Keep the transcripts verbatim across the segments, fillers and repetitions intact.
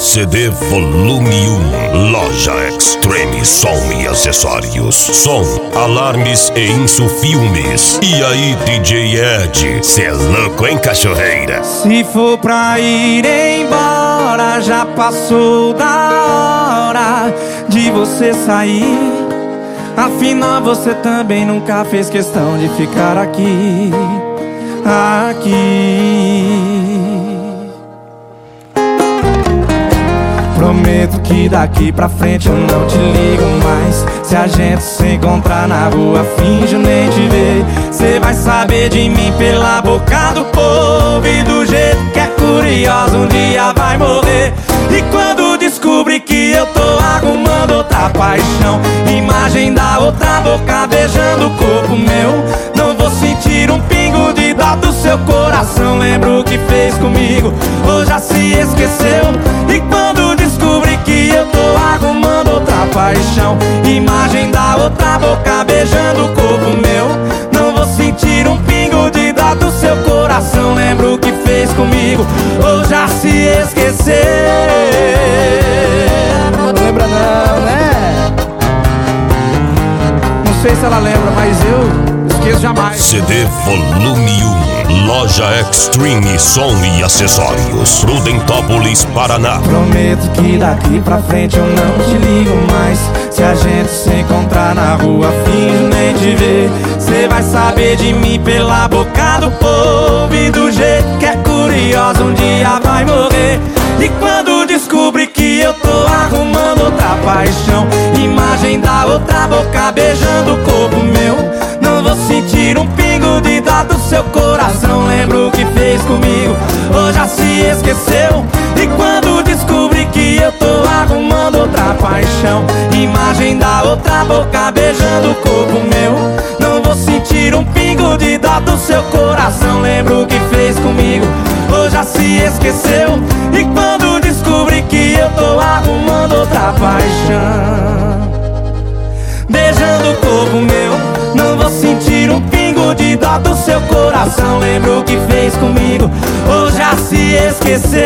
C D Volume um, Loja Extreme Som e Acessórios, som, alarmes e insufilmes. E aí, D J Ed, cê é louco, hein, cachorreira? Se for pra ir embora, já passou da hora de você sair. Afinal, você também nunca fez questão de ficar aqui, aqui. Prometo que daqui pra frente eu não te ligo mais. Se a gente se encontrar na rua, finjo nem te ver. Cê vai saber de mim pela boca do povo, e do jeito que é curioso um dia vai morrer. E quando descobrir que eu tô arrumando outra paixão, imagem da outra boca beijando o corpo meu, não vou sentir um pingo de dó do seu coração. Lembra o que fez comigo, ou já se esqueceu? E quando descobrir que eu tô arrumando outra paixão, imagem da outra boca beijando o corpo meu, não vou sentir um pingo de dó do seu coração. Lembra o que fez comigo, ou já se esqueceu? Não lembra não, né? Não sei se ela lembra, mas eu esqueço jamais. C D Volume um, Loja Extreme Som e Acessórios, Prudentópolis, Paraná. Prometo que daqui pra frente eu não te ligo mais. Se a gente se encontrar na rua, finjo nem te ver. Cê vai saber de mim pela boca do povo, e do jeito que é curioso um dia vai morrer. E quando descobrir que eu tô arrumando outra paixão, imagem da outra boca beijando o corpo meu, não vou sentir um pingo de dó do seu coração. Lembra o que fez comigo, ou já se esqueceu? E quando descobrir que eu tô arrumando outra paixão, imagem da outra boca beijando o corpo meu, não vou sentir um pingo de dó do seu coração. Lembra o que fez comigo, ou já se esqueceu? E quando descobrir que eu tô arrumando outra paixão, beijando o corpo meu, não vou sentir um pingo de dó do seu coração. Lembra o que fez comigo, ou já se esqueceu?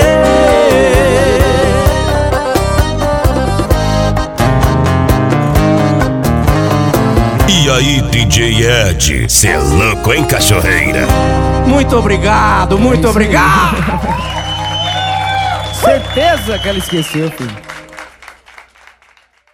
E aí, D J Ed, cê é louco, hein, cachorreira? Muito obrigado, muito obrigado. Certeza que ela esqueceu, filho.